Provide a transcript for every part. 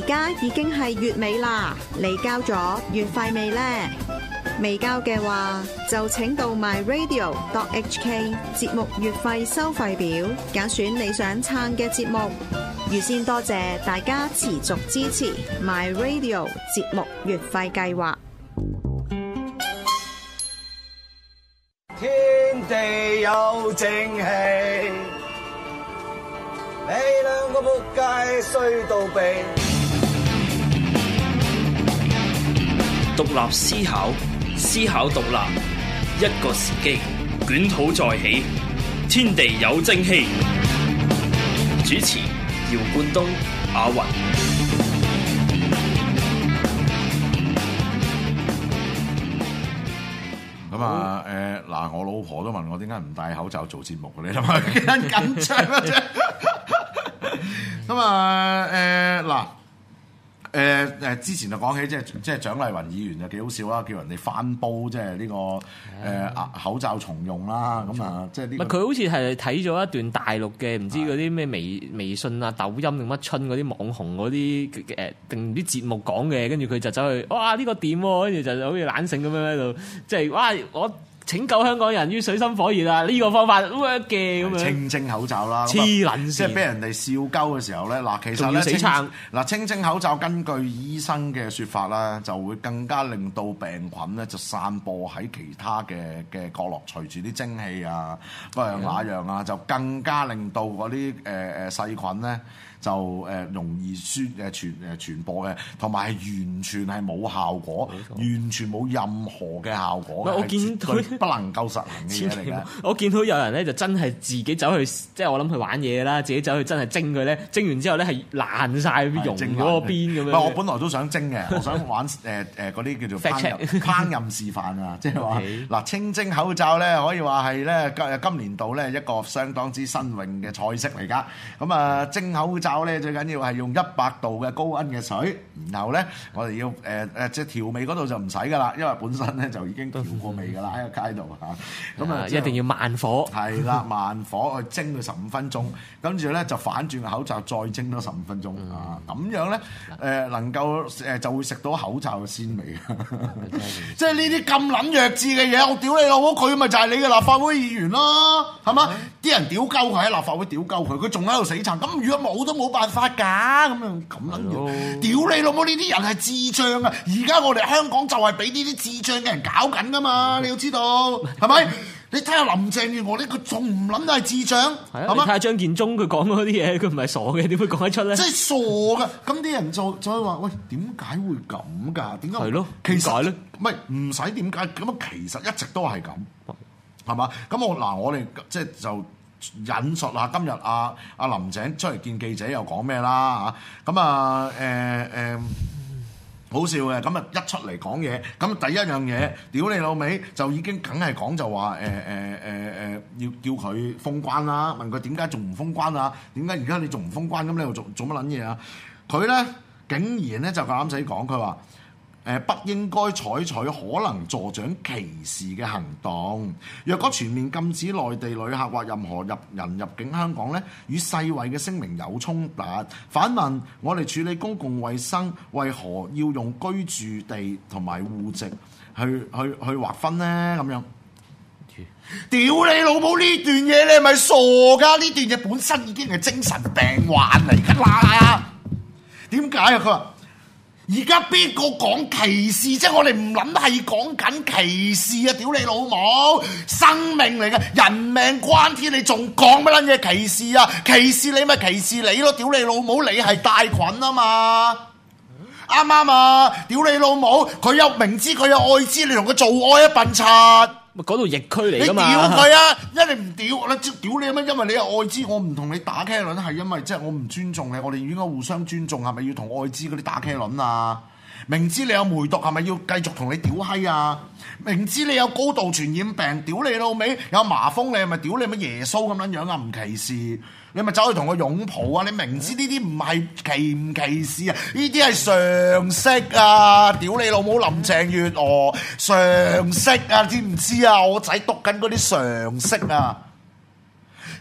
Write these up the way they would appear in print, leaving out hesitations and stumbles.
家已經係月尾啦，你交咗月費未呢？未交嘅話，就請到 myradio.hk 節目月費收費表，揀選你想撐嘅節目。預先多謝大家持續支持 myradio 節目月費計劃。 天地有正氣，你兩個仆街衰到痹。 獨立思考，思考獨立，一個時機，捲土再起，天地有正氣。主持：姚冠東、阿雲。 咁啊，嗱，我老婆都問我點解唔戴口罩做節目嘅，你諗下幾緊張啊啫！咁啊，之前就講起即係蔣麗芸議員就幾好笑啦，叫人哋翻煲即係呢個口罩重用啦，咁啊即係呢個。 佢好似係睇咗一段大陸嘅唔知嗰啲咩微信啊、抖音定乜春嗰啲網紅嗰啲定啲節目講嘅，跟住佢就走去哇呢個點喎，跟住就好似懶醒咁樣喺度，即係哇我拯救香港人於水深火熱啊！呢個方法 work 嘅咁樣。清蒸口罩啦， 黐撚線， 即係俾人哋笑鳩嘅時候咧，嗱其實咧清蒸口罩根據醫生嘅説法啦，就會更加令到病菌咧就散播喺其他嘅角落，隨住啲蒸氣啊，嗰樣那樣啊，就更加令到嗰啲細菌咧。就容易傳播嘅，同埋係完全係冇效果，完全冇任何嘅效果。 我見到不能夠實行嘅嘢嚟嘅。 我見到有人咧就真係自己走去，即係我諗去玩嘢啦，自己走去真係蒸佢咧，蒸完之後咧係爛晒溶咗個邊咁樣。 我本來都想蒸嘅，我想玩嗰啲叫做烹飪示範啊，即係話嗱清蒸口罩咧，可以話係咧今年度咧一個相當之新穎嘅菜式嚟㗎。咁啊蒸口罩咧最緊要係用100度嘅高溫嘅水，然後咧我哋要即係調味嗰度就唔使噶啦，因為本身咧就已經調過味噶啦喺個街度嚇。咁啊一定要慢火， 係啦，慢火去蒸佢15分鐘，跟住咧就反轉個口罩再蒸多15分鐘啊，咁樣咧能夠就會食到口罩嘅鮮味。即係呢啲咁撚弱智嘅嘢，我屌你老母，佢咪就係你嘅立法會議員咯，係嘛？啲人屌鳩佢喺立法會屌鳩佢，佢仲喺度死撐。咁如果冇都冇辦法㗎，咁撚樣屌你老母！呢啲人係智障啊！而家我哋香港就係俾呢啲智障嘅人搞緊㗎嘛，你要知道係咪？你睇下林鄭月娥呢，佢仲唔諗係智障？ 係嘛？你睇下張建宗佢講嗰啲嘢，佢唔係傻嘅，點會講得出咧？ 即係傻㗎！咁啲人就會話：喂，點解會咁㗎？點解？係咯，其實咧，唔使點解咁，其實一直都係咁，係嘛？咁我哋即係就引述下今日阿林鄭出嚟見記者又講咩啦嚇？咁好笑嘅，咁一出嚟講嘢，咁第一樣嘢，屌你老味，就已經梗係講就話要叫佢封關啦，問佢點解仲唔封關啊？點解而家你仲唔封關？咁你又做乜撚嘢啊？佢咧竟然咧就夠膽死講，佢話不應該採取可能助長歧視嘅行動。若果全面禁止內地旅客或任何人入境香港咧，與世衛嘅聲明有衝突。反問我哋處理公共衛生，為何要用居住地同埋戶籍去劃分呢？咁樣，屌你老母！呢段嘢你係咪傻㗎？呢段嘢本身已經係精神病患嚟㗎啦。點解啊？佢話。而家邊個講歧視啫？我哋唔諗係講緊歧視啊！屌你老母，生命嚟嘅，人命關天，你仲講乜撚嘢歧視啊？歧視你咪歧視你咯！屌你老母，你係帶菌啊嘛，啱唔啱啊？屌你老母，佢有明知佢有愛滋，你同佢做愛一笨柒。 嗰度疫區嚟㗎嘛？ 你屌佢啊！一你唔屌，屌你咩？因為你有愛滋，我唔同你打茄輪，係因為即係我唔尊重你，我哋應該互相尊重，係咪要同愛滋嗰啲打茄輪啊？明知你有梅毒，係咪要繼續同你屌閪啊？明知你有高度傳染病，屌你老味，有麻風，你係咪屌你乜耶穌咁樣樣啊？唔歧視。你咪走去同佢擁抱啊！你明知呢啲唔係歧唔歧視啊？呢啲係常識啊！屌你老母林鄭月娥，常識啊！知唔知啊？我仔讀緊嗰啲常識啊！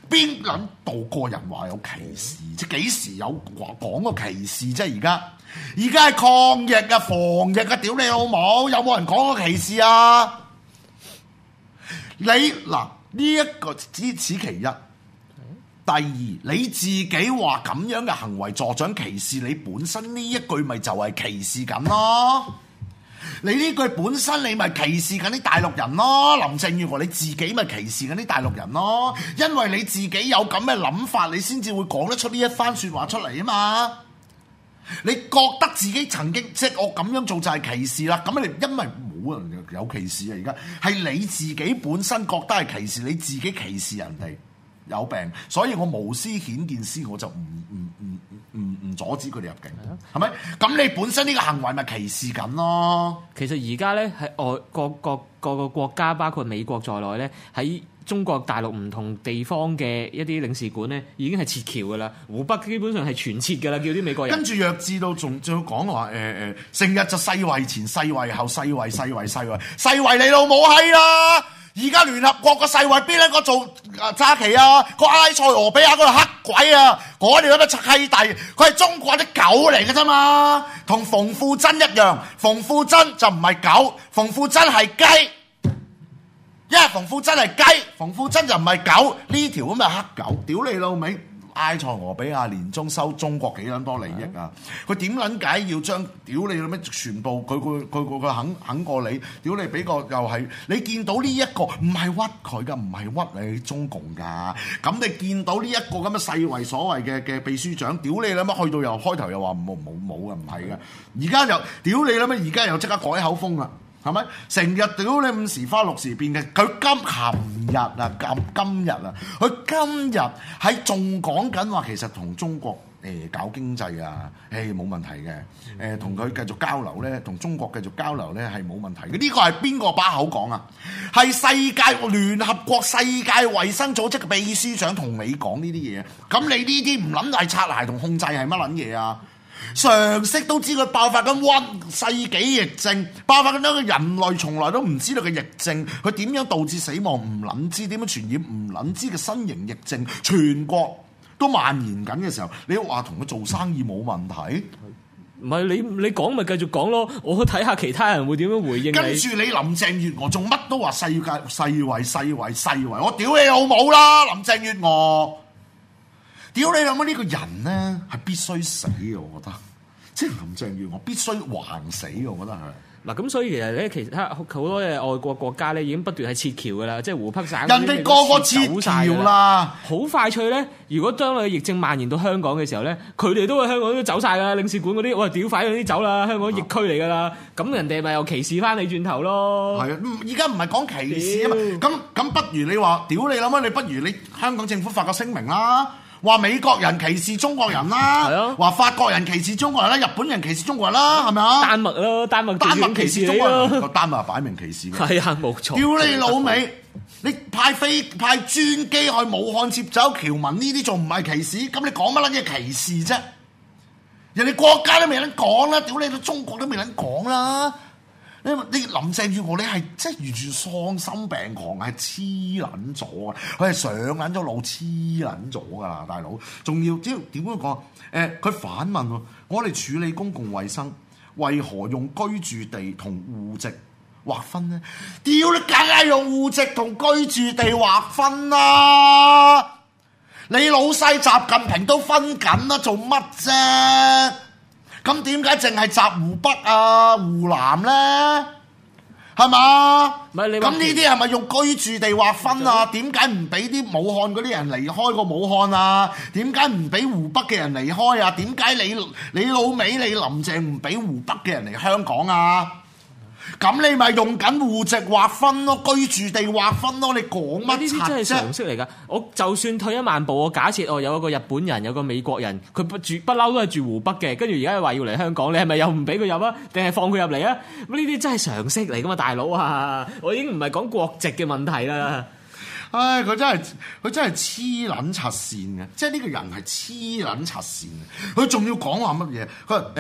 邊撚度個人話有歧視？即係幾時有講過歧視啫？而家係抗疫啊、防疫啊，屌你老母！有冇人講過歧視啊？你嗱呢一個此其一。第二，你自己話咁樣嘅行為助長歧視，你本身呢一句咪就係歧視緊咯？你呢句本身你咪歧視緊啲大陸人咯？林鄭月娥你自己咪歧視緊啲大陸人咯？因為你自己有咁嘅諗法，你先至會講得出呢一番説話出嚟啊嘛！你覺得自己曾經即係我咁樣做就係歧視啦？咁你因為冇人有歧視啊，而家係你自己本身覺得係歧視，你自己歧視人哋。有病，所以我無私顯見私，我就唔阻止佢哋入境，係咪？咁你本身呢個行為咪歧視緊咯？其實而家咧喺各個國家，包括美國在內咧，喺中國大陸唔同地方嘅一啲領事館咧，已經係撤僑噶啦。湖北基本上係全撤噶啦，叫啲美國人。跟住弱智到仲要講話成日就世衛前、世衛後、世衛你老母閪啦！而家聯合國個世衛邊一個做揸旗啊？個埃塞俄比亞嗰個黑鬼啊！我哋嗰啲閪弟，佢係中國啲狗嚟嘅啫嘛，同馮富珍一樣。馮富珍就唔係狗，馮富珍係雞。因為馮富珍係雞，馮富珍就唔係狗。呢條咁嘅黑狗，屌你老味！埃塞俄比亞年中收中國幾撚多利益啊！佢點撚解要將屌你老咩全部佢肯過你？屌你俾個又係你見到呢一個唔係屈佢噶，唔係屈你中共噶。咁你見到呢一個咁嘅世衛所謂嘅秘書長，屌你老咩去到又開頭又話冇嘅，唔係嘅。而家又屌你老咩，而家又即刻改口風啦。係咪？成日屌你5時花6時變嘅，佢今日啊，佢今日喺仲講緊話，其實同中國搞經濟啊，冇問題嘅，同佢繼續交流咧，同中國繼續交流咧係冇問題嘅。呢個係邊個把口講啊？係世界聯合國世界衛生組織嘅秘書長同你講呢啲嘢。咁你呢啲唔諗係擦鞋同控制係乜撚嘢啊？常識都知佢爆發緊世紀疫症，爆發緊一個人類從來都唔知道嘅疫症，佢點樣導致死亡唔撚知，點樣傳染唔撚知嘅新型疫症，全國都蔓延緊嘅時候，你話同佢做生意冇問題？唔係你講咪繼續講咯，我睇下其他人會點樣回應你。跟住你林鄭月娥仲乜都話世衛，我屌你老母啦！林鄭月娥。屌你諗下呢個人咧係必須死嘅，我覺得，即係林鄭月娥必須橫死，我覺得係。嗱咁所以其實咧，其他好多嘅外國國家咧已經不斷係撤僑嘅啦，即係湖北省人哋個個撤僑啦，好快脆咧。如果將來疫症蔓延到香港嘅時候咧，佢哋都喺香港都走晒㗎啦，領事館嗰啲，喂屌快啲走啦，香港疫區嚟㗎啦，咁人哋咪又歧視翻你轉頭咯。係啊，而家唔係講歧視啊嘛，咁不如你話屌你諗下，你不如你香港政府發個聲明啦。話美國人歧視中國人啦，話法國人歧視中國人啦，日本人歧視中國人啦，係咪啊？丹麥咯，丹麥歧視中國人，個丹麥擺明歧視嘅。係啊，冇錯。屌你老味，你派專機去武漢接走僑民呢啲仲唔係歧視？咁你講乜撚嘢歧視啫？人哋國家都未撚講啦，屌你到中國都未撚講啦。你林鄭月娥你係即係完全喪心病狂，係黐撚咗啊！佢係上撚咗腦，黐撚咗㗎啦，大佬。仲要即係點樣講？佢反問喎，我哋處理公共衛生，為何用居住地同戶籍劃分呢？屌你，梗係用戶籍同居住地劃分啦！你老細習近平都分緊啦，做乜啫？咁點解淨係集湖北啊、湖南咧？係嘛？咁呢啲係咪用居住地劃分啊？點解唔俾啲武漢嗰啲人離開個武漢啊？點解唔俾湖北嘅人離開啊？點解你老味你林鄭唔俾湖北嘅人嚟香港啊？咁你咪用緊戶籍劃分咯，居住地劃分咯，你講乜柒啫？呢啲真係常識嚟㗎。我就算退一萬步，我假設有一個日本人，有個美國人，佢不嬲都係住湖北嘅，跟住而家話要嚟香港，你係咪又唔俾佢入啊？定係放佢入嚟啊？咁呢啲真係常識嚟㗎嘛，大佬啊！我已經唔係講國籍嘅問題啦。唉，佢真係黐撚柒線嘅，即係呢個人係黐撚柒線嘅。佢仲要講話乜嘢？佢話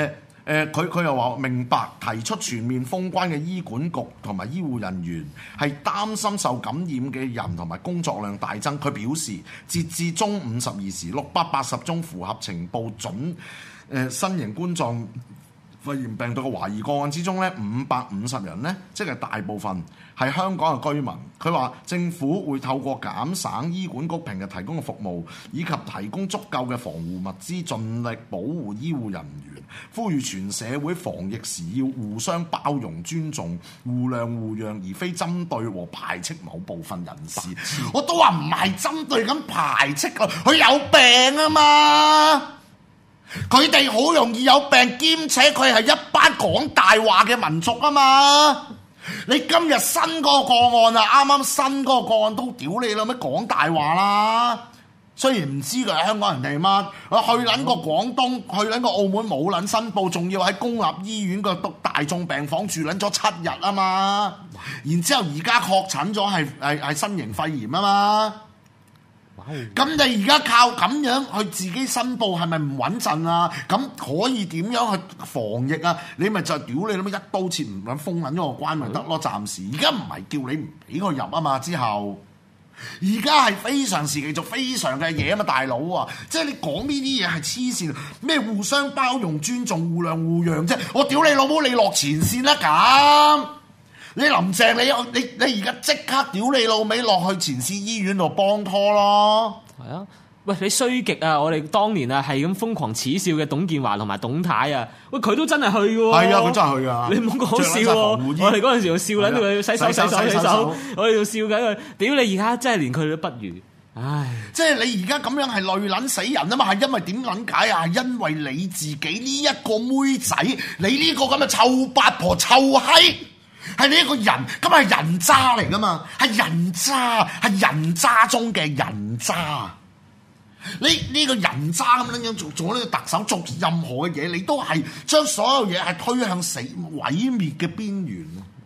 佢又話明白提出全面封關嘅醫管局同埋醫護人員係擔心受感染嘅人同埋工作量大增。佢表示，截至中午12時，680宗符合情報準新型冠狀肺炎病毒嘅懷疑個案之中咧，550人呢，即係大部分係香港嘅居民。佢話政府會透過減省醫管局平日提供嘅服務，以及提供足夠嘅防護物資，盡力保護醫護人員。呼籲全社會防疫時要互相包容、尊重、互諒互讓，而非針對和排斥某部分人士。我都話唔係針對咁排斥啊，佢有病啊嘛！佢哋好容易有病，兼且佢係一班講大話嘅民族啊嘛！你今日新嗰個個案啊，啱啱新嗰個個案都屌你啦，咩講大話啦！雖然唔知佢係香港人定乜，去撚個廣東，去撚個澳門冇撚申報，仲要喺公立醫院個大眾病房住撚咗7日啊嘛！然之後而家確診咗係新型肺炎啊嘛！咁你而家靠咁樣去自己申報係咪唔穩陣啊？咁可以點樣去防疫啊？你咪就屌你咁一刀切唔撚封緊咗個關咪得咯？暫時而家唔係叫你唔俾佢入啊嘛，之後而家係非常時期做非常嘅嘢啊嘛，大佬啊！即係你講呢啲嘢係黐線，咩互相包容、尊重、互諒互讓啫？我屌你老母，你落前線啦咁！你林鄭你而家即刻屌你老味落去前線醫院度幫拖咯！ 係啊，喂你衰極啊！我哋當年啊係咁瘋狂恥笑嘅董建華同埋董太啊，喂佢都真係去喎！ 係啊，佢真係去啊！ 你唔好講笑喎！我哋嗰陣時仲笑緊佢洗手，我哋仲笑緊佢。屌你而家真係連佢都不如！唉，即係你而家咁樣係累撚死人啊嘛！係因為點撚解啊？係因為你自己呢一個妹仔，你呢個咁嘅臭八婆臭閪！係你一個人，咁係人渣嚟噶嘛？係人渣，係人渣中嘅人渣。你呢個人渣咁樣做呢個特首，做任何嘅嘢，你都係將所有嘢係推向死毀滅嘅邊緣。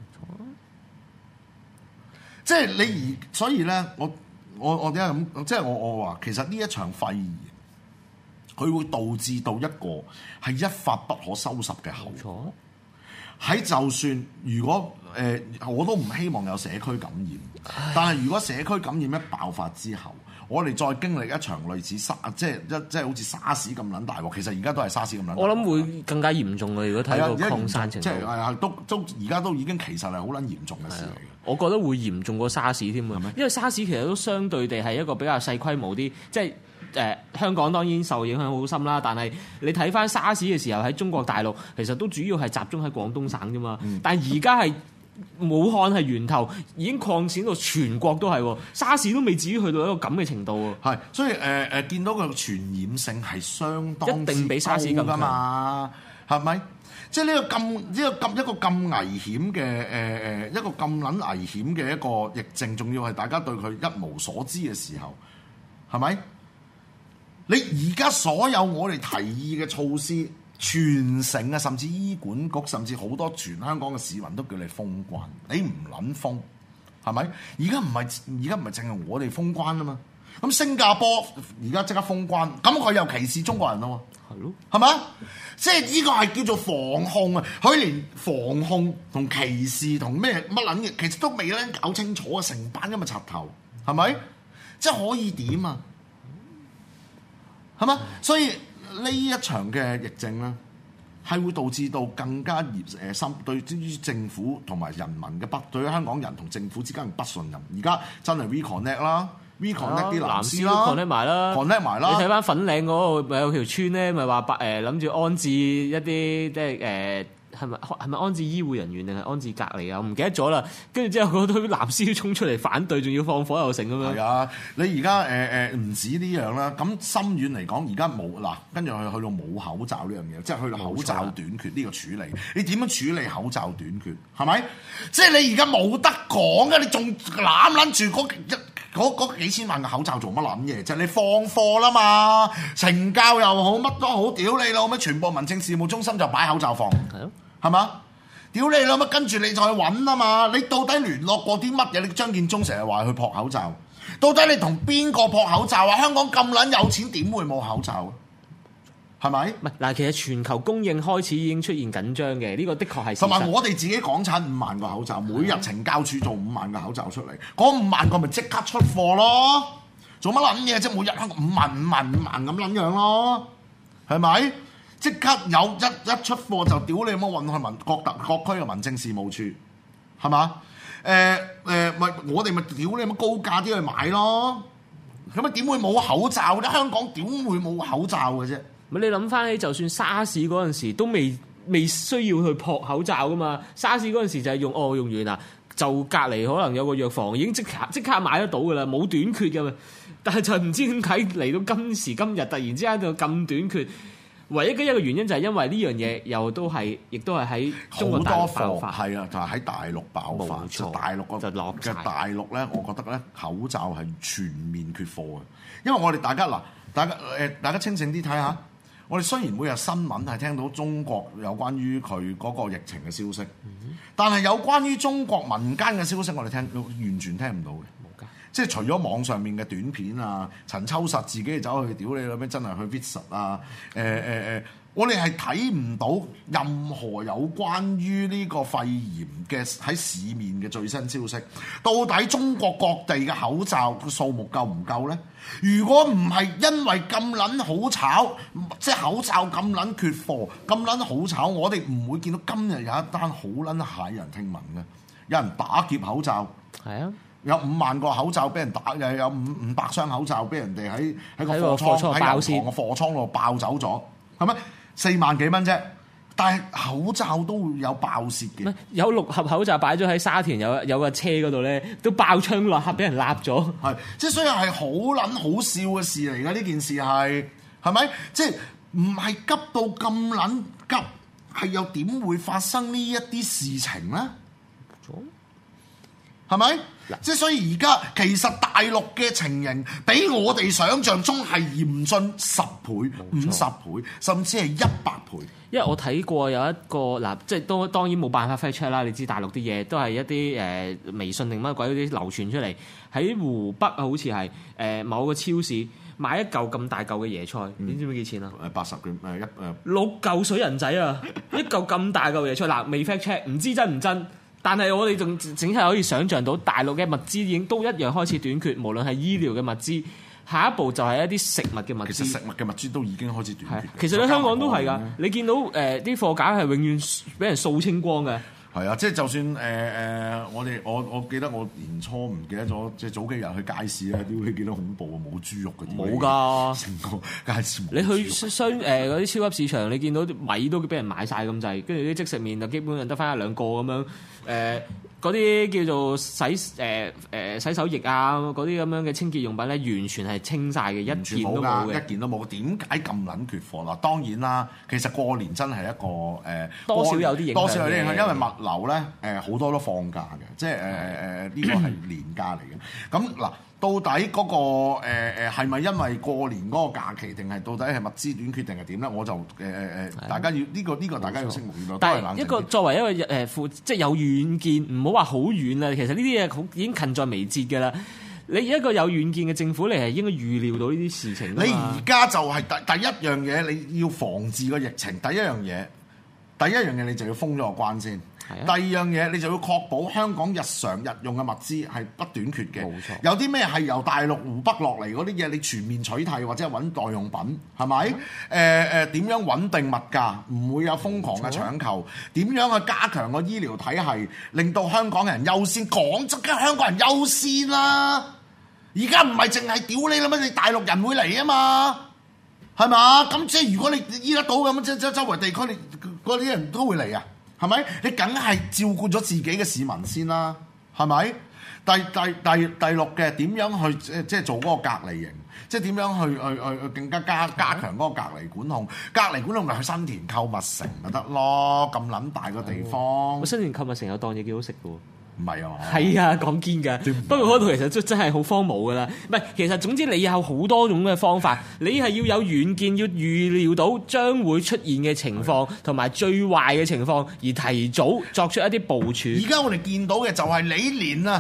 即係你所以咧，我點解咁？即係我話，其實呢一場肺炎，佢會導致到一個係一發不可收拾嘅後果。喺就算如果我都唔希望有社區感染，但係如果社區感染一爆發之後，我哋再經歷一場類似即係好似沙士咁撚大鑊，其實而家都係沙士咁撚大鑊。我諗會更加嚴重嘅，如果睇個擴散程度， 即係都而家都已經其實係好撚嚴重嘅事嚟嘅。 我覺得會嚴重過沙士添啊，因為沙士其實都相對地係一個比較細規模啲，即係。香港當然受影響好深啦，但係你睇翻沙士嘅時候喺中國大陸，其實都主要係集中喺廣東省啫嘛。但係而家係武漢係源頭，已經擴展到全國都係，沙士都未至於去到一個咁嘅程度喎。 係，所以見到個傳染性係相當一定比沙士咁㗎嘛，係咪？即係呢個咁危險嘅一個咁撚危險嘅一個疫症，仲要係大家對佢一無所知嘅時候，係咪？你而家所有我哋提議嘅措施，全城啊，甚至醫管局，甚至好多全香港嘅市民都叫你封關，你唔撚封，係咪？而家唔係淨係我哋封關啊嘛。咁新加坡而家即刻封關，咁佢又歧視中國人咯喎，係咯，係咪？即係呢個係叫做防控啊！佢連防控同歧視同咩乜撚嘢，其實都未咧搞清楚啊！成班咁嘅柒頭，係咪？即係可以點啊？係嘛？所以呢一場嘅疫症咧，係會導致到更加深對於政府同埋人民嘅對於香港人同政府之間嘅不信任。而家真係 reconnect 啦，reconnect 啲藍絲啦 ，connect 埋啦 ，connect 埋啦。 你睇翻粉嶺嗰個咪有條村咧，咪話諗住安置一啲即係係咪安置醫護人員定係安置隔離啊？我唔記得咗啦。跟住之後嗰堆藍絲都衝出嚟反對，仲要放火又成咁樣。係啊，你而家唔止呢樣啦。咁深遠嚟講，而家冇嗱，跟住去到冇口罩呢樣嘢，即係去到口罩短缺呢個處理。你點樣處理口罩短缺？係咪？即係你而家冇得講嘅，你仲攬住嗰幾千萬嘅口罩做乜撚嘢？就係你放貨啦嘛，懲教又好，乜都好，屌你老乜，全部民政事務中心就擺口罩放。係咯。係嘛？屌你老乜，跟住你再揾啊嘛！你到底聯絡過啲乜嘢？你張建宗成日話去撲口罩，到底你同邊個撲口罩啊？香港咁撚有錢，點會冇口罩啊？ 係咪？ 唔係嗱，其實全球供應開始已經出現緊張嘅，呢個的確係事實。 同埋我哋自己港產5萬個口罩，每日懲教處做5萬個口罩出嚟，嗰5萬個咪即刻出貨咯。做乜撚嘢啫？每日香港5萬咁撚樣咯，係咪？即刻有一出貨就屌你乜運去各區嘅民政事務處，係嘛？咪我哋咪屌你乜高價啲去買咯。咁啊點會冇口罩咧？香港點會冇口罩嘅啫？ 咪你諗翻起，就算沙士嗰陣時都未需要去撲口罩噶嘛。沙士嗰陣時就係用完啦，就隔離可能有個藥房已經即刻買得到噶啦，冇短缺嘅嘛。但係就唔知點解嚟到今時今日突然之間就咁短缺。唯一嘅一個原因就係因為呢樣嘢亦都係喺中國大陸爆發， 係啊，就係喺大陸爆發。 冇錯， 大陸就落晒嘅大陸咧，我覺得咧口罩係全面缺貨嘅，因為我哋大家清醒啲睇下。我哋雖然每日新聞係聽到中國有關於佢嗰個疫情嘅消息，但係有關於中國民間嘅消息，我哋完全聽唔到嘅。冇㗎，即係除咗網上面嘅短片啊，陳秋實自己走去屌你啦咩，真係去 visit 啊，我哋係睇唔到任何有關於呢個肺炎嘅喺市面嘅最新消息。到底中國各地嘅口罩嘅數目夠唔夠呢？如果唔係因為咁撚好炒，即係口罩咁撚缺貨，咁撚好炒，我哋唔會見到今日有一單好撚駭人聽聞嘅，有人打劫口罩。係啊。有5萬個口罩俾人打，又有500箱口罩俾人哋喺個貨倉喺油塘嘅貨倉度爆走咗，係咪？4萬幾蚊啫，但係口罩都會有爆竊嘅。 有6盒口罩擺咗喺沙田有個車嗰度咧，都爆槍落盒俾人立咗。 係，即係所以係好撚好笑嘅事嚟㗎，呢件事係咪？即係唔係急到咁撚急，係又點會發生呢一啲事情咧？係咪？即係所以而家其實大陸嘅情形比我哋想象中係嚴峻10倍、50倍，甚至係100倍。 因為我睇過有一個嗱，即係都當然冇辦法 fact check 啦。你知大陸啲嘢都係一啲微信定乜鬼嗰啲流傳出嚟，喺湖北好似係某個超市買一嚿咁大嚿嘅椰菜，你知唔知幾錢啊？80卷6嚿水人仔啊！一嚿咁大嚿椰菜嗱，未 fact check， 唔知真唔真。但係我哋仲整係可以想像到大陸嘅物資已經都一樣開始短缺，無論係醫療嘅物資，下一步就係一啲食物嘅物資。其實食物嘅物資都已經開始短缺。其實喺香港都係㗎，你見到啲貨架係永遠俾人掃清光嘅。係啊，即係就算我記得我年初唔記得咗，即係早幾日去街市咧，屌你幾多恐怖啊！冇豬肉嗰啲。冇㗎，成個街市冇。你去嗰啲超級市場，你見到啲米都俾人買晒咁滯，跟住啲即食麵就基本上得翻1-2個咁樣。嗰啲叫做洗手液啊，嗰啲咁樣嘅清潔用品咧，完全係清晒嘅，一件都冇嘅，一件都冇。點解咁撚缺貨啦？當然啦，其實過年真係一個多少有啲影響，因為物流咧好多都放假嘅，即係呢個係年假嚟嘅。咁嗱。到底嗰個係咪因為過年嗰個假期，定係到底係物資短缺定係點咧？我就大家要呢個大家要拭目以待。但係一個作為一個即係有遠見，唔好話好遠啦。其實呢啲嘢已經近在眉睫㗎啦。你一個有遠見嘅政府，你係應該預料到呢啲事情。你而家就係第一樣嘢，你要防治個疫情。第一樣嘢你就要封咗個關先。第二樣嘢，你就要確保香港日常日用嘅物資係不短缺嘅。冇錯，有啲咩係由大陸湖北落嚟嗰啲嘢，你全面取締或者係揾代用品，係咪？點樣穩定物價，唔會有瘋狂嘅搶購？點樣去加強個醫療體系，令到香港人優先？講真，香港人優先啦！而家唔係淨係屌你啦咩？你大陸人會嚟啊嘛，係嘛？咁即係如果你醫得到咁，即係周圍地區你嗰啲人都會嚟啊！係咪？你梗係照顧咗自己嘅市民先啦，係咪？第六嘅點樣去即係做嗰個隔離營，即係點樣去更加加強嗰個隔離管控？隔離管控咪去新田購物城咪得咯？咁撚大個地方，新田購物城有檔嘢幾好食嘅喎。唔係啊，係啊，講堅㗎。不過嗰度其實真係好荒謬㗎啦。唔係，其實總之你有好多種嘅方法，你係要有遠見，要預料到將會出現嘅情況同埋最壞嘅情況，而提早作出一啲部署。而家我哋見到嘅就係你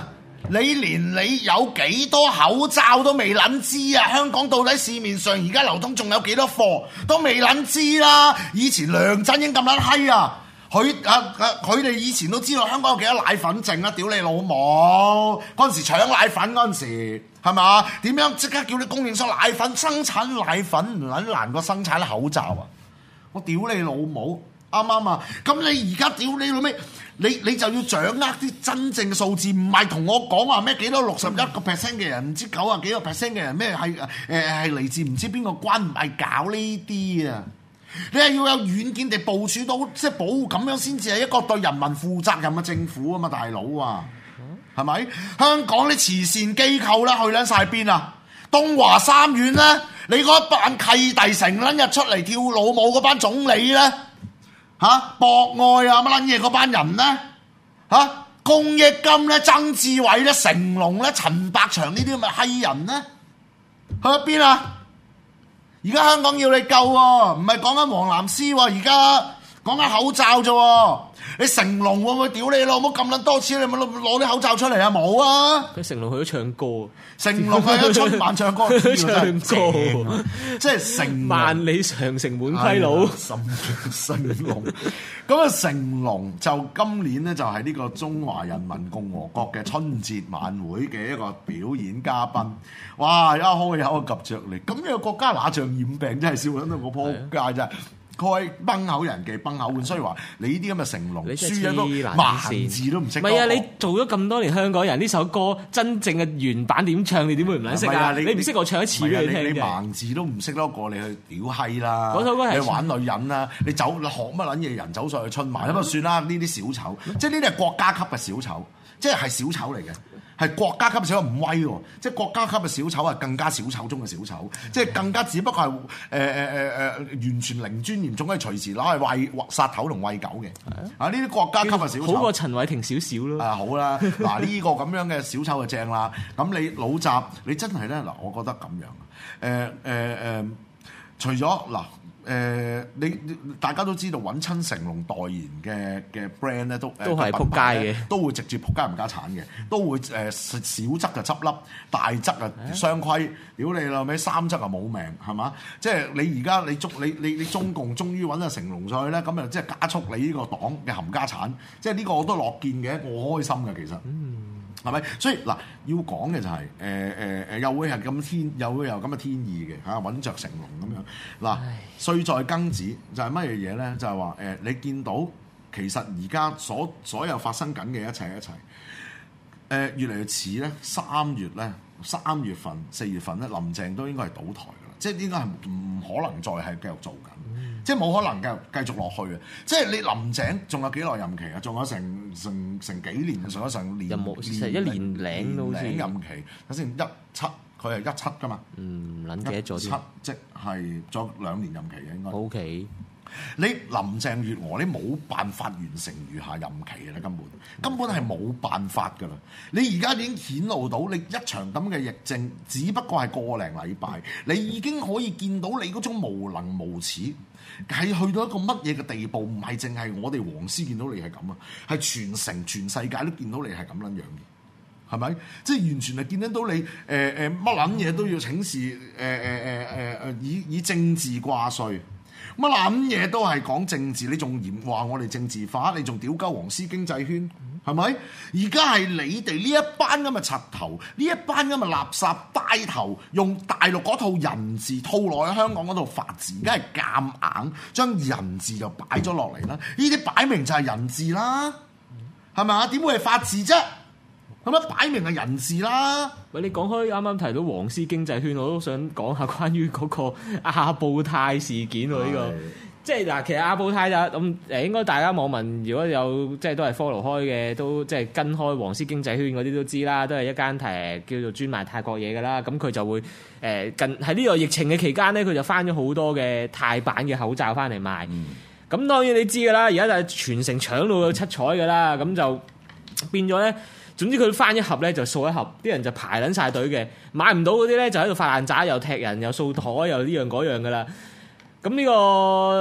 你連你有幾多口罩都未撚知啊！香港到底市面上而家流通仲有幾多貨都未撚知啦！以前梁振英咁撚閪啊！佢哋以前都知道香港有幾多奶粉剩啊！屌你老母！嗰陣時搶奶粉嗰陣時係嘛？點樣即刻叫你供應商奶粉生產奶粉唔撚難過生產口罩啊！我屌你老母！啱唔啱啊？咁你而家屌你老味，你就要掌握啲真正嘅數字，唔係同我講話咩幾多61% 嘅人，唔知90幾個%嘅人咩係嚟自唔知邊個關，唔係搞呢啲啊！你係要有遠見地部署到，即係保護咁樣先至係一個對人民負責任嘅政府啊嘛，大佬啊，係咪？香港啲慈善機構咧去撚晒邊啊？東華三院咧，你嗰班契弟成撚日出嚟跳老舞嗰班總理咧？博愛啊乜撚嘢嗰班人咧公益金咧曾志偉咧成龍咧陳百祥呢啲咁嘅閪人咧去咗邊啊？而家香港要你救喎，唔係講緊黃藍絲喎，而家講緊口罩啫喎。你成龍會唔會屌你老母咁撚多錢？你咪攞啲口罩出嚟啊？冇啊！ 佢成龍去咗唱歌， 成龍去咗春晚唱歌， 唱歌， 即係成萬里長城滿歸老。 成龍咁啊！成龍就今年咧就係呢個中華人民共和國嘅春節晚會嘅一個表演嘉賓。哇！一開口就及着你，咁呢個國家哪像染病，真係笑緊到我撲街真係。開崩口人忌崩口碗，所以話你呢啲咁嘅成龍輸咗都萬字都唔識。唔係啊！ 你做咗咁多年香港人，呢首歌真正嘅原版點唱，你點會唔撚識啊？你唔識我唱一次俾你聽。你萬字都唔識得過，你去屌閪啦！ 嗰首歌係你玩女人啦，你學乜撚嘢人走上去春晚，咁啊算啦！呢啲小丑，即係呢啲係國家級嘅小丑，即係小丑嚟嘅。係國家級小丑唔威喎，即係國家級嘅小丑係更加小丑中嘅小丑，即係更加只不過係完全零尊嚴，仲可以隨時攞嚟餵殺頭同餵狗嘅。啊，呢啲國家級嘅小丑好過陳偉霆少少咯。 啊，好啦，嗱呢個咁樣嘅小丑就正啦。咁你老習，你真係咧嗱，我覺得咁樣除咗嗱。你大家都知道揾親成龍代言嘅 brand 咧，都係撲街嘅， 都會直接撲街唔家產嘅，都會小則就執笠，大則啊雙規，屌你老味，三則啊冇命，係嘛？即係你而家你中共終於揾阿成龍上去咧，咁啊即係加速你呢個黨嘅冚家產，即係呢個我都樂見嘅，我開心嘅其實。係咪？所以嗱，要講嘅就係又會係又會有咁嘅天意嘅嚇，揾着成龍咁樣嗱。歲在庚子就係乜嘢嘢咧？就係話你見到其實而家所有發生緊嘅一切越嚟越似咧。3月份、4月份咧，林鄭都應該係倒台㗎啦，即係應該係唔可能再係繼續做緊。即係冇可能繼續落去啊！即係你林鄭仲有幾耐任期啊？仲有成幾年，仲有成年， 一年零都好似任期。睇先17，佢係17㗎嘛？ 唔撚記得咗 7即係咗2年任期嘅應該。 OK。 你林鄭月娥你冇辦法完成餘下任期嘅啦，根本係冇辦法㗎啦！你而家已經顯露到你一場咁嘅疫症，只不過係個零禮拜，你已經可以見到你嗰種無能無恥係去到一個乜嘢嘅地步？唔係淨係我哋黃絲見到你係咁啊，係全世界都見到你係咁樣樣嘅，係咪？即係完全係見得到你乜撚嘢都要請示以政治掛帥。乜撚嘢都係講政治，你仲嫌話我哋政治化，你仲屌鳩黃絲經濟圈，係咪？而家係你哋呢一班咁嘅柒頭，呢一班咁嘅垃圾帶頭，用大陸嗰套人治套落去香港嗰套法治，而家係夾硬將人治就擺咗落嚟啦。呢啲擺明就係人治啦，係咪啊？點會係法治啫？咁樣擺明係人治啦。 喂，你講開啱啱提到黃絲經濟圈，我都想講下關於嗰個阿布泰事件喎。呢個即係嗱，其實阿布泰就咁應該大家網民如果有即係都係 follow 開嘅，都即係跟開黃絲經濟圈嗰啲都知啦，都係一間叫做專賣泰國嘢㗎啦。咁佢就會近喺呢個疫情嘅期間咧，佢就翻咗好多嘅泰版嘅口罩翻嚟賣。咁當然你知㗎啦，而家就係全城搶到有七彩㗎啦，咁就變咗咧。總之佢翻一盒咧就掃一盒，啲人就排撚晒隊嘅，買唔到嗰啲咧就喺度發爛渣，又踢人，又掃台，又呢樣嗰樣噶啦。咁呢個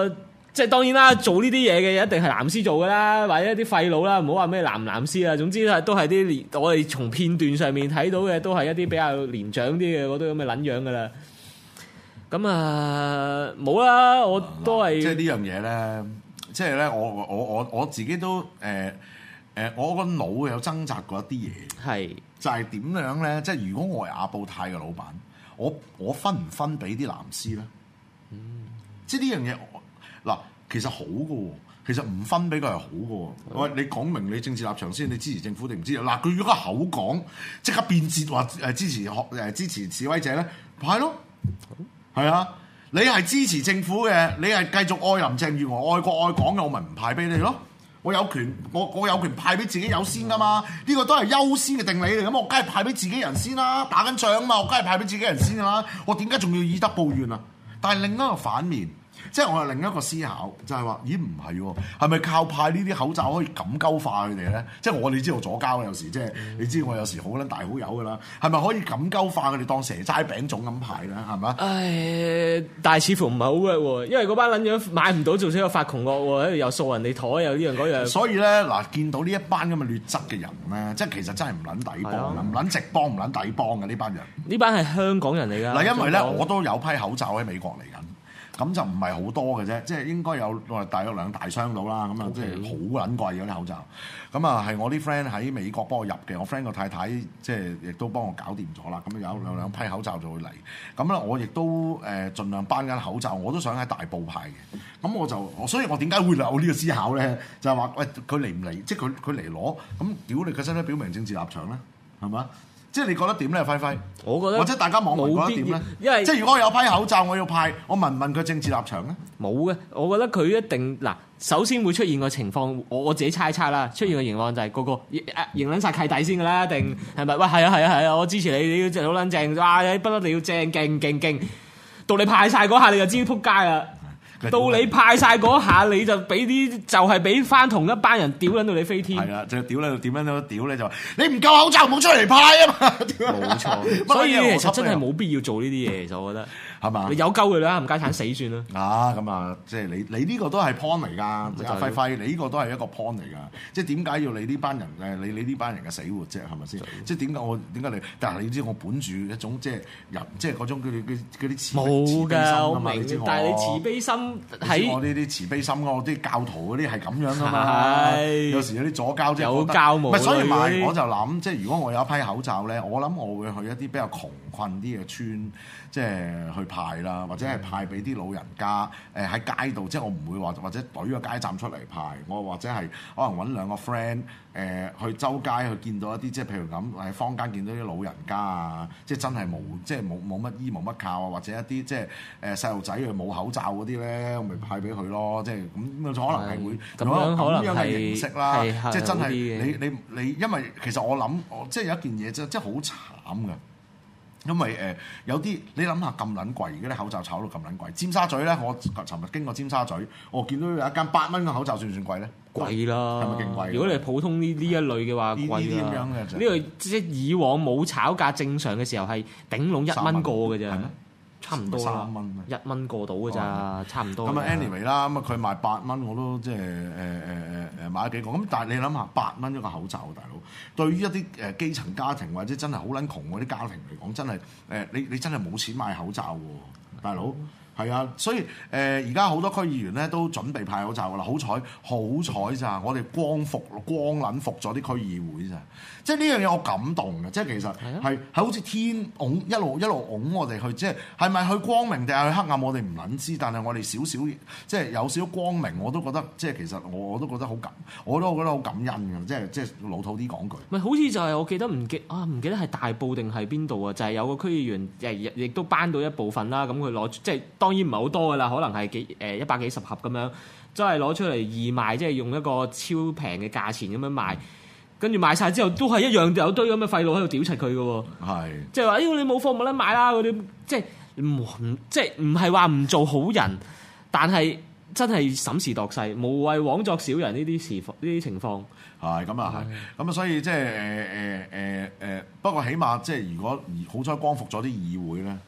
即係當然啦，做呢啲嘢嘅一定係藍絲做噶啦，或者一啲廢佬啦，唔好話咩藍絲啊，總之都係啲我哋從片段上面睇到嘅，都係一啲比較年長啲嘅嗰啲咁嘅撚樣噶啦。咁啊冇啦，我都係即係呢樣嘢咧，即係咧，我自己都我個腦有掙扎過一啲嘢， 係就係點樣咧？即係如果我係阿布泰嘅老闆，我分唔分俾啲藍絲咧？即係呢樣嘢。嗱，其實好嘅喎，其實唔分俾佢係好嘅喎。喂，你講明你政治立場先，你支持政府定唔支持？嗱，佢如果口講，即刻變節話支持示威者咧，係咯，係啊，你係支持政府嘅，你係繼續愛林鄭月娥、愛國愛港嘅，我咪唔派俾你咯。我有權，我有權派俾自己有先噶嘛？呢個都係優先嘅定理嚟，咁我梗係派俾自己人先啦。打緊仗嘛，我梗係派俾自己人先噶啦。我點解仲要以德報怨啊？但係另一個反面。即係我有另一個思考，就係話：咦，唔係喎，係咪靠派呢啲口罩可以咁鳩化佢哋咧？即係你知道左膠有時，即係你知我有時好撚大好友噶啦，係咪可以咁鳩化佢哋當蛇齋餅種咁派咧？係咪？ 唉，但係似乎唔係好 work 喎，因為嗰班撚樣買唔到，做咗個發窮惡喎，喺度又掃人哋台，又呢樣嗰樣。所以咧嗱，見到呢一班咁嘅劣質嘅人咧，即係其實真係唔撚抵幫，唔撚直幫，唔撚抵幫嘅呢班人。 呢班係香港人嚟㗎。 嗱，因為咧我都有批口罩喺美國嚟緊。咁就唔係好多嘅啫，即係應該有大約2大箱到啦。咁啊，即係好撚貴嗰啲口罩。咁啊，係我啲 friend 喺美國幫我入嘅，我 friend 個太太即係亦都幫我搞掂咗啦。咁有兩批口罩就會嚟。咁咧，我亦都盡量搬緊口罩，我都想喺大埔派嘅。咁所以我點解會有呢個思考咧？就係話喂，佢嚟唔嚟？即係佢嚟攞咁屌你，佢使唔使表明政治立場咧？係嘛？即係你覺得點咧，輝輝？我覺得或者大家網民覺得點咧？因為即係如果我有批口罩，我要派，我問唔問佢政治立場咧？ 冇嘅，我覺得佢一定嗱，首先會出現個情況，我自己猜測啦。出現個情況就係個認撚晒契弟先㗎啦，定係咪？喂，係啊，我支持你，你要真係好撚正，哇！不得你要正，勁，到你派晒嗰下，你就知撲街啦。到你派晒嗰下，你就俾啲就係俾翻同一班人屌撚到你飛天。係啊，就屌撚到點樣都屌你就話你唔夠口罩，唔好出嚟派啊嘛。 冇錯，所以其實真係冇必要做呢啲嘢，其實我覺得係嘛？你有鳩佢啦，冚家鏟死算啦。 啊，咁啊，即係你呢個都係 point 嚟㗎，阿輝輝，你呢個都係一個 point 嚟㗎。即係點解要你呢班人你呢班人嘅死活啫？係咪先？即係點解你？但係你知我本住一種即係人，即係嗰種嗰啲慈悲心㗎嘛？ 但係你慈悲心。 我呢啲慈悲心我啲教徒嗰啲係咁樣噶嘛，有時有啲左膠即係有教無類。 所以我就諗，即係如果我有一批口罩咧，我諗我會去一啲比較窮困啲嘅村，即係去派啦，或者係派俾啲老人家喺街度，即係我唔會話或者懟個街站出嚟派，我或者係可能揾2個 friend 去周街去見到一啲即係譬如咁喺坊間見到啲老人家啊，即係真係冇乜醫冇乜靠啊，或者一啲即係細路仔佢冇口罩嗰啲咧。咪派俾佢咯，即係咁可能係會咁樣嘅形式啦，即係真係你，因為其實我諗，即係有一件嘢真係好慘噶，因為有啲你諗下咁撚貴，而家啲口罩炒到咁撚貴。尖沙咀咧，我尋日經過尖沙咀，我見到有一間8蚊嘅口罩，算唔算貴咧？ 貴啦， 係咪勁貴？ 如果你係普通呢一類嘅話，貴啦。呢個即係以往冇炒價正常嘅時候係頂籠1蚊個嘅啫。差唔多啦，3蚊，1蚊過到嘅咋，差唔多。 咁啊 anyway 啦，咁啊佢賣8蚊，我都即係買咗幾個。咁但係你諗下8蚊一個口罩，大佬，對於一啲基層家庭或者真係好撚窮嗰啲家庭嚟講，真係你真係冇錢買口罩喎，大佬。係啊，所以而家好多區議員咧都準備派口罩噶啦，好彩咋，我哋光撚服咗啲區議會咋，即係呢樣嘢我感動嘅，即係其實係好似天拱一路拱我哋去，即係咪去光明定係去黑暗，我哋唔撚知，但係我哋少少即係有少少光明，我都覺得即係其實我都覺得好感，我都覺得好感恩嘅，即係老土啲講句。 咪好似就係我記得唔記得係大埔定係邊度啊？就係有個區議員亦都頒到一部分啦，咁佢攞即係當然唔係好多噶啦，可能係100幾10盒咁樣，真係攞出嚟義賣，即係用一個超平嘅價錢咁樣賣，跟住賣晒之後都係一樣有堆咁嘅廢佬喺度屌柒佢嘅喎，係即係話你冇貨冇得買啦嗰啲，即係唔係話唔做好人，但係真係審時度勢，無謂枉作小人呢啲情況。 係咁啊，係咁啊，所以即係不過起碼即係如果好彩光復咗啲議會咧。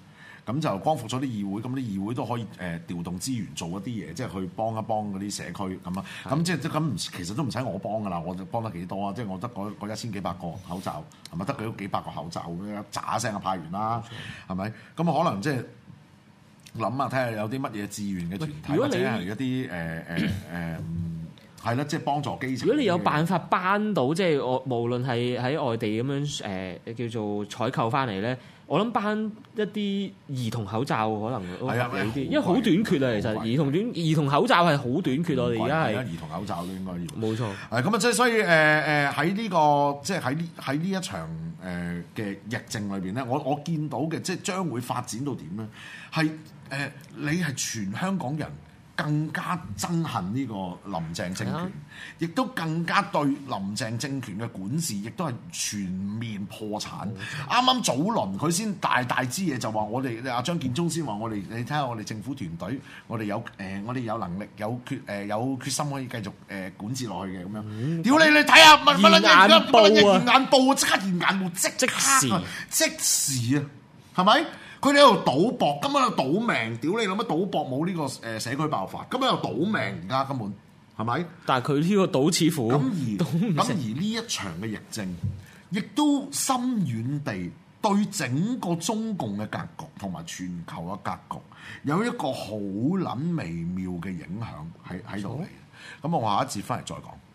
咁就光復咗啲議會，咁啲議會都可以調動資源做一啲嘢，即係去幫一幫嗰啲社區咁啊。咁即係咁，其實都唔使我幫噶啦，我就幫得幾多啊？即係我得嗰1000幾百個口罩，係咪得佢幾百個口罩咁樣喳聲就派完啦？係咪？咁啊可能即係諗下睇下有啲乜嘢志願嘅團體或者係一啲係啦，即係幫助基層。 如果你有辦法搬到，即係我無論係喺外地咁樣叫做採購翻嚟咧，我諗搬一啲兒童口罩可能都合理啲，因為好短缺啊。其實兒童口罩係好短缺，我哋而家係兒童口罩都應該要。冇錯。 咁啊，即係所以喺呢個即係喺呢一場嘅疫症裏邊咧，我見到嘅即係將會發展到點咧？係你係全香港人更加憎恨呢個林鄭政權，亦都更加對林鄭政權嘅管治，亦都係全面破產。啱啱早輪佢先大支嘢就話我哋阿張建宗先話我哋，你睇下我哋政府團隊，我哋有能力有決心可以繼續管治落去嘅咁樣。屌你睇下乜撚現眼報即刻現眼報即時啊，係咪？佢哋喺度賭博，根本喺度賭命。屌你諗乜賭博冇呢個社區爆發，根本喺度賭命而家根本係咪？ 但係佢呢個賭似乎咁而呢一場嘅疫症，亦都深遠地對整個中共嘅格局同埋全球嘅格局有一個好撚微妙嘅影響喺度嚟。咁我下一節翻嚟再講。